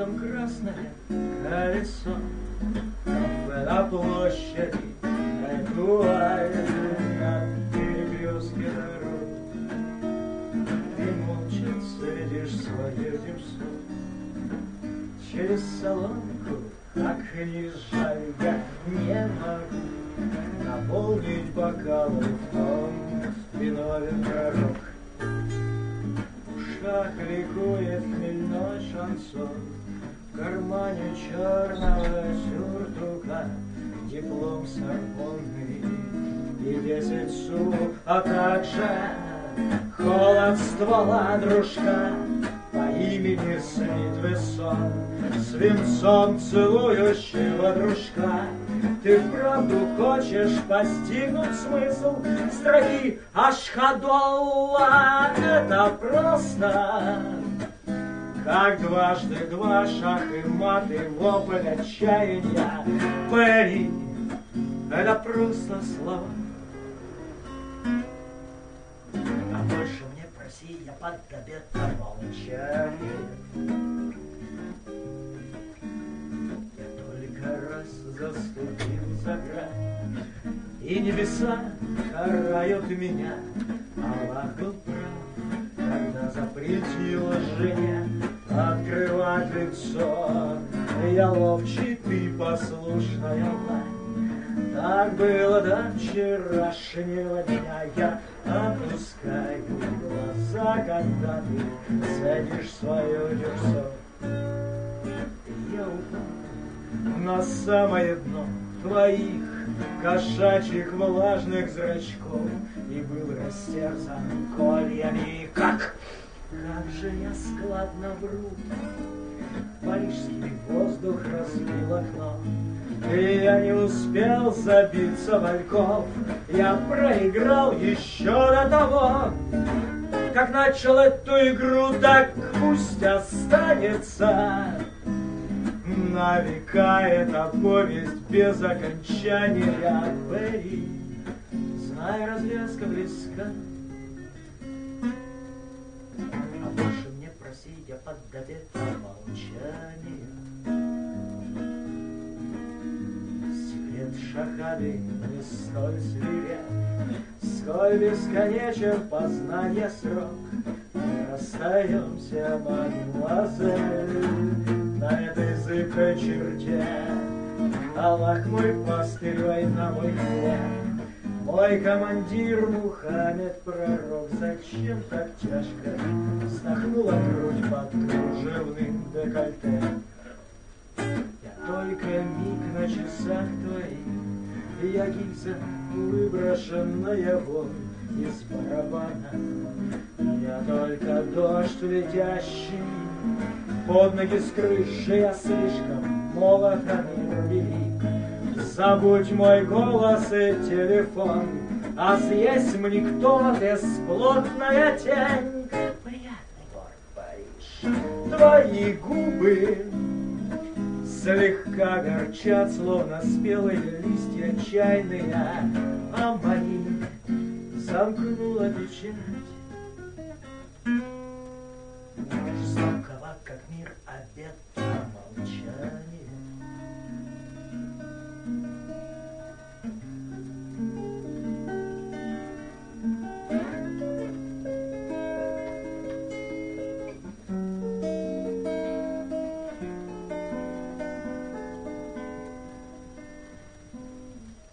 городом красное колесо, кафе на площади, тротуаре, на перекрестке дорог. Ты молча цедишь свое дерьмо через соломку, а книжа я не могу наполнить бокалы в том виновен пророк. В ушах ликует хмельной шансон, в кармане черного сюртука диплом Сорбонны и 10 су, а также холод ствола дружка по имени Смит Вессон, свинцом целующего дружка. Ты вправду хочешь постигнуть смысл строки Ашхадолла? Это просто как дважды два, шах и мат, и вопль отчаяния. Перри, это просто слова. А больше мне проси, я под обед молчание. Я только раз заступил за грань, и небеса карают меня. Аллах был прав, когда запретила жене открывать лицо. Я ловчий, ты послушная лань. Так было до вчерашнего дня. Я опускаю глаза, когда ты садишь свое дерзо. Я упал на самое дно твоих кошачьих влажных зрачков и был растерзан кольями. Как же я складно вру, парижский воздух разбил окно, и я не успел забиться в альков. Я проиграл еще до того, как начал эту игру. Так пусть останется на века эта повесть без окончания. Перри, знай, развязка близка. А больше мне просить я под обед молчания. Секрет шахады не столь свиреп, сколь бесконечен познание срок. Мы расстаемся, мадемуазель, на этой зыбкой черте. Аллах мой пастырь, война мой хлеб, мой командир Мухаммед пророк. Зачем так тяжко вздохнула грудь под кружевным декольте? Я только миг на часах твоих, я гильза, выброшенная вон из барабана. Я только дождь летящий под ноги с крыши. Я слишком молод, а мир велик. Забудь мой голос и телефон, а съесть мне кто бесплотная тень. Приятный город Париж, твои губы слегка горчат, словно спелые листья чайные, а мои замкнула печать. Жестокого, как мир